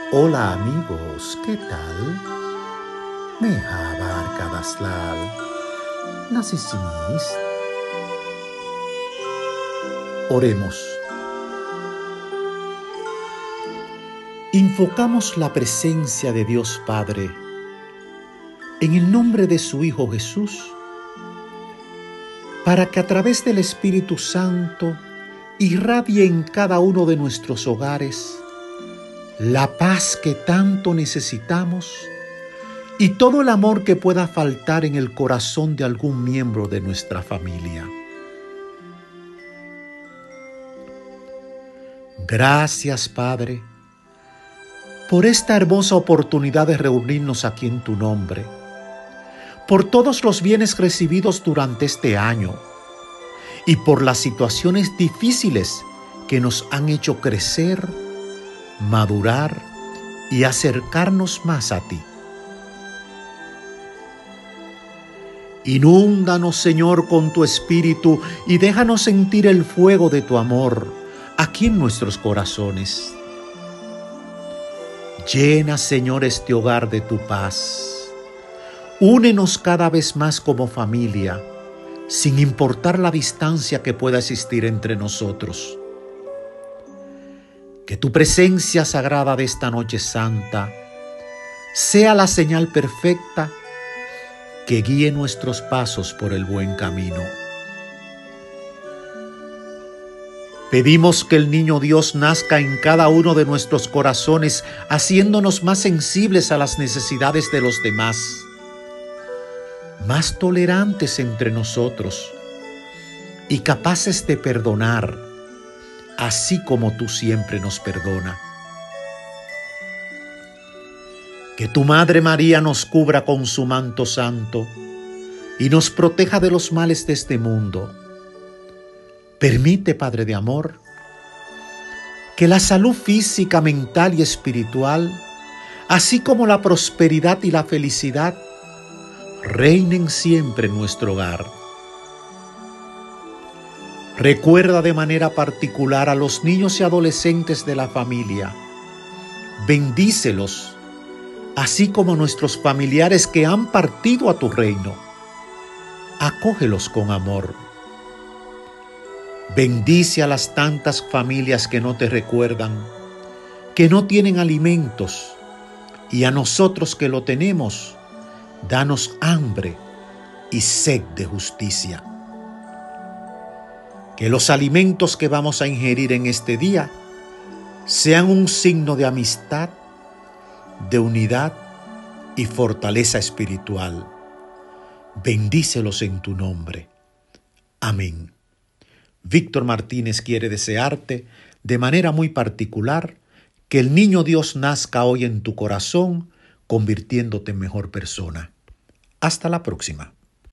Hola amigos, ¿qué tal? Merhaba arkadaşlar. Nasılsınız? Oremos. Invocamos la presencia de Dios Padre en el nombre de su Hijo Jesús, para que a través del Espíritu Santo irradie en cada uno de nuestros hogares la paz que tanto necesitamos y todo el amor que pueda faltar en el corazón de algún miembro de nuestra familia. Gracias, Padre, por esta hermosa oportunidad de reunirnos aquí en tu nombre, por todos los bienes recibidos durante este año y por las situaciones difíciles que nos han hecho crecer, madurar y acercarnos más a ti. Inúndanos, Señor, con tu Espíritu y déjanos sentir el fuego de tu amor aquí en nuestros corazones. Llena, Señor, este hogar de tu paz. Únenos cada vez más como familia, sin importar la distancia que pueda existir entre nosotros. Que tu presencia sagrada de esta noche santa sea la señal perfecta que guíe nuestros pasos por el buen camino. Pedimos que el niño Dios nazca en cada uno de nuestros corazones, haciéndonos más sensibles a las necesidades de los demás, más tolerantes entre nosotros y capaces de perdonar, así como tú siempre nos perdona. Que tu Madre María nos cubra con su manto santo y nos proteja de los males de este mundo. Permite, Padre de amor, que la salud física, mental y espiritual, así como la prosperidad y la felicidad, reinen siempre en nuestro hogar. Recuerda de manera particular a los niños y adolescentes de la familia. Bendícelos, así como a nuestros familiares que han partido a tu reino. Acógelos con amor. Bendice a las tantas familias que no te recuerdan, que no tienen alimentos, y a nosotros que lo tenemos, danos hambre y sed de justicia. Que los alimentos que vamos a ingerir en este día sean un signo de amistad, de unidad y fortaleza espiritual. Bendícelos en tu nombre. Amén. Víctor Martínez quiere desearte de manera muy particular que el niño Dios nazca hoy en tu corazón, convirtiéndote en mejor persona. Hasta la próxima.